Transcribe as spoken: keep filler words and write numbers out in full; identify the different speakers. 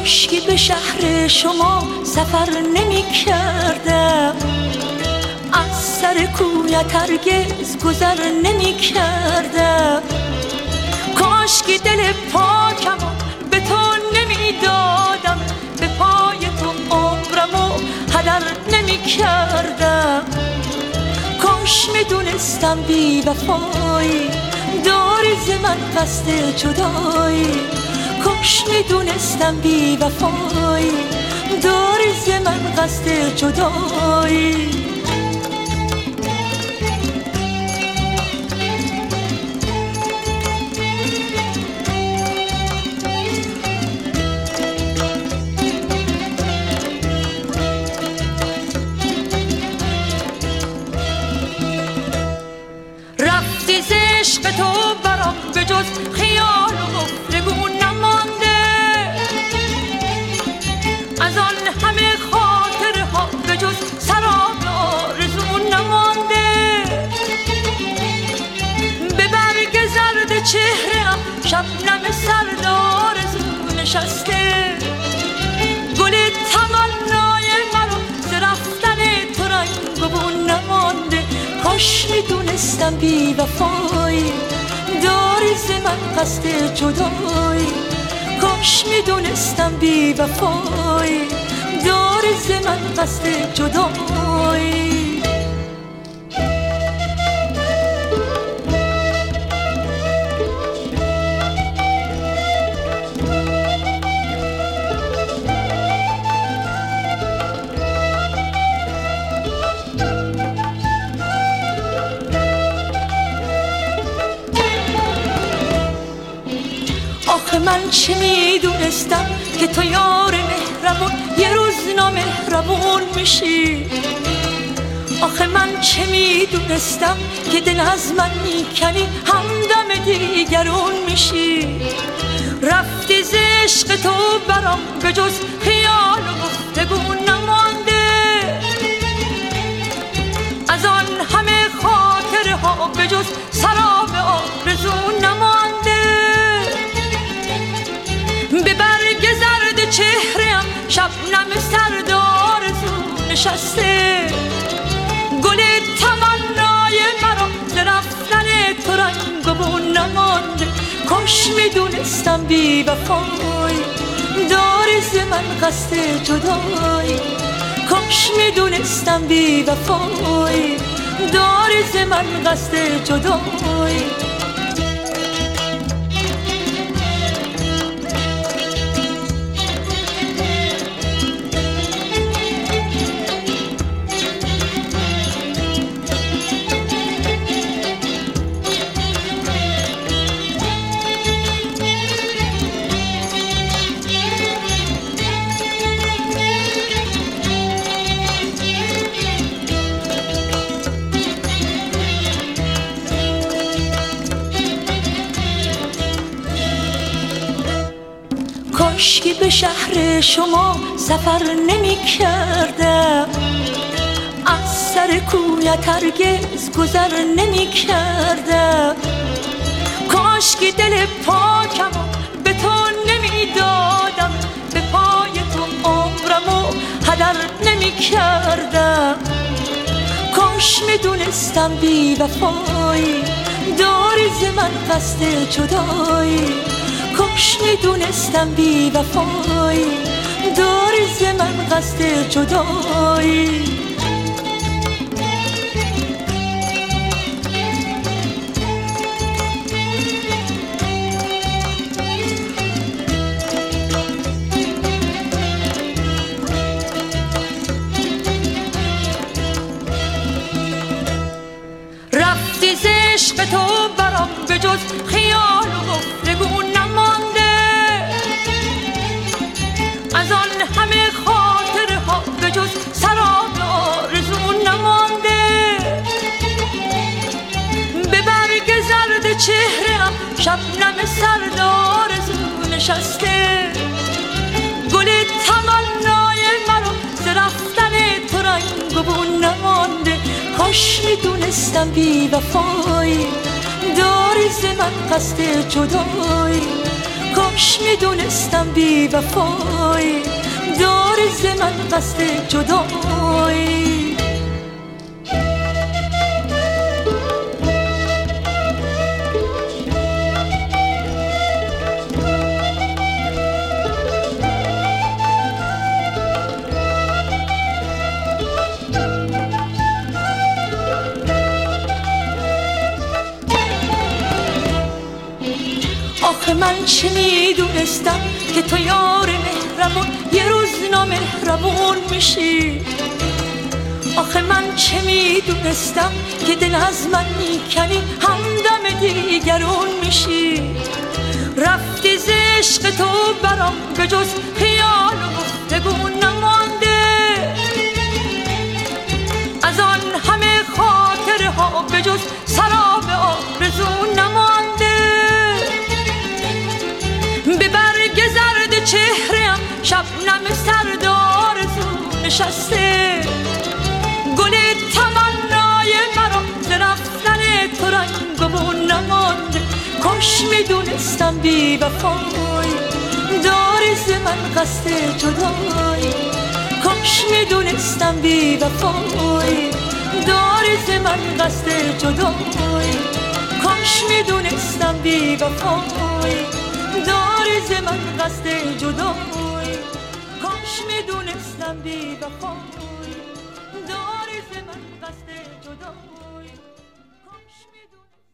Speaker 1: کاشکی به شهر شما سفر نمی کردم، از سر کویت هرگز گذر نمی کردم. کاشکی دل پاکم به تو نمی دادم، به پای تو عمرمو هدر نمی کردم. کاش می دونستم بی وفایی داری ز من قصد جدایی، کاش می دونستم بی وفایی داری ز من قصد جدایی. رفتی ز عشق تو برام به جز خیال و گفتگو نمانده، از آن همه خاطره ها به جز سراب آرزو نمانده. به برگ زرد چهره‌ام شبنم سرد آرزو نشسته، گل تمنای مرا ز رفتن تو رنگ و بو نمانده. کاش میدونستم بی وفایی داری ز من قصد جدایی، کاش میدونستم بی وفایی داری ز من قصد جدایی. آخه من چه میدونستم که تو یار مهربون یه روز نامهربون میشی. آخه من چه میدونستم که دل از من میکنی همدم دیگرون میشی. رفتی ز عشق تو برام به جز خیال و گفتگو نمانده، از آن همه خاطره ها به جز سراب آرزو نمانده. به برگ زرد چهره‌ام شبنم سرد آرزو نشسته، گل تمنای مرا ز رفتن تو رنگ و بو نمانده. کاش میدونستم بی وفایی داری ز من قصد جدایی، کاش میدونستم بی وفایی داری ز من قصد جدایی. کاشکی به شهر شما سفر نمی کردم، از سر کویت هرگز گذر نمی کردم. کاشکی دل پاکم به تو نمی دادم، به پای تو عمرمو هدر نمی کردم. کاش می دونستم بی وفایی داری ز من قصد جدایی، کاش میدونستم بی وفایی داری ز من قصد جدایی. رفتی ز عشق تو برام به جز خیال و گفتگو نمانده، از آن همه خاطره ها به جز سراب آرزو نمانده. به برگ زرد چهره‌ام شبنم سرد آرزو نشسته، گل تمنای مرا ز رفتن تو رنگ و بو نمانده. کاش میدونستم بی وفایی داری ز من قصد جدایی، کاش میدونستم بی وفایی دار ز من قصد جدایی. آخه من چه میدونستم که تو یار مهربون یه روز نامهربون میشی. آخه من چه میدونستم که دل از من میکنی همدم دیگرون میشی. رفتی ز عشق تو برام به جز خیال و گفتگو نمانده، از آن همه خاطره ها به جز سراب آرزو نمانده. به برگ زرد چهره‌ام شبنم سرد آرزو نشسته، گل تمنای مرا ز رفتن تو رنگ و بو نمانده. کاش میدونستم بی وفایی داری ز من قصد جدایی. کاش میدونستم بی وفایی داری ز من قصد جدایی. کاش میدونستم بی وفایی داری ز من قصد جدایی. کاش میدونستم بی وفایی داری ز من قصد جدایی. کاش میدونستم